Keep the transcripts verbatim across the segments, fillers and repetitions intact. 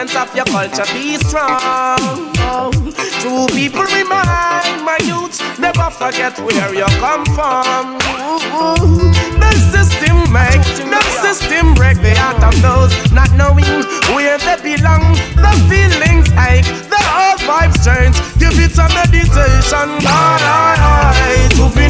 essence of your culture, be strong. Oh, true people remind my youth, never forget where you come from. Ooh, the system make, the system break the heart of those not knowing where they belong. The feelings ache, the old vibes change. Give it a meditation, aye, aye, aye, to be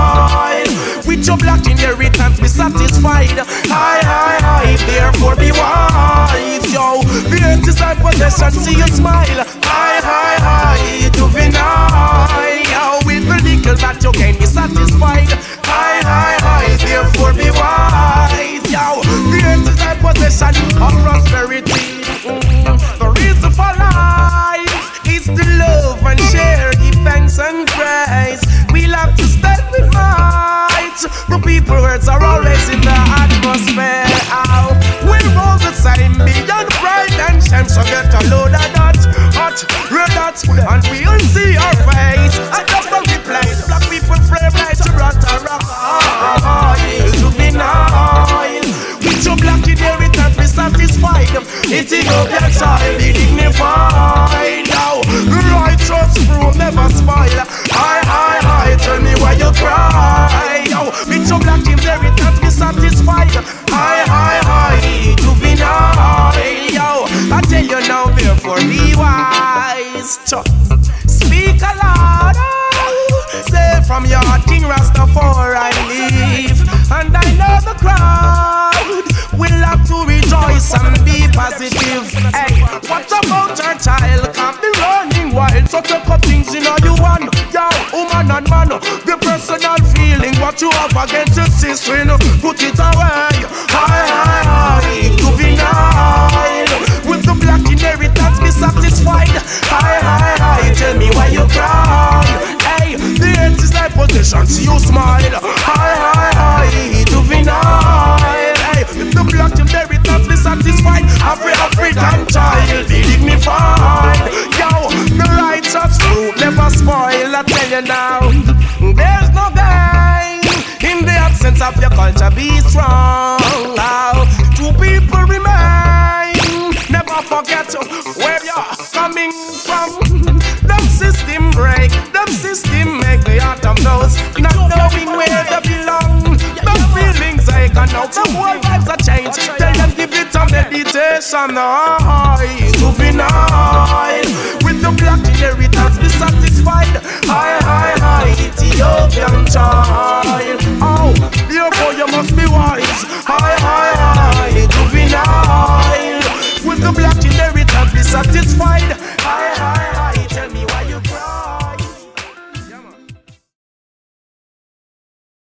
nice. With your black inheritance, be satisfied. Aye, aye, aye, therefore be wise. Yo, the earth is thy possession, see you smile. Aye, aye, aye, to be nice. Yo, with the little that you gain, be satisfied. Aye, aye, aye, therefore be wise. Yo, the earth is thy possession of prosperity. Mm, the reason for life is to love and share, give thanks and praise. We'll have to stand with might. The people words are always in the atmosphere. Ow. We'll roll the same beyond pride and shame. So get a load of that, hot, red hot, and we'll see our face. And just a replay, black people flame like Gibraltar rock. Ah, to be nice. With your black inheritance, be satisfied. Ethiopian child, be dignified. Now, righteous fruit never spoil. Aye, aye, aye, tell me why you cry. Yo, with your black inheritance, be satisfied. Aye, aye, aye, to be nice. Yo, I tell you now, therefore be wise. Speak aloud. Say from your King Rastafari live. And I know the crowd will have to rejoice and be positive. Hey, what about our child? Can't be running wild. So take up things in all you want. Yo, woman and man, the personal feeling what you have against your sister, put it away. Hi, hi, hi, to be nice. With the black inheritance, be satisfied. Hi, hi, hi, tell me why you cry. Hey, the earth is thy possession, see you smile. Hi, hi, hi, to be nice. Hey, with the black inheritance, be satisfied. Every African child, be dignified. Yo, the righteous fruit never spoil. I tell you now, there's no gain in the absence of your culture. Be strong. Now, two people remain. Never forget where you're coming from. The system break, the system make the heart of those not knowing where they belong. The feelings ache and now the whole vibes are changed. Tell them give it a meditation. Aye, to be nice.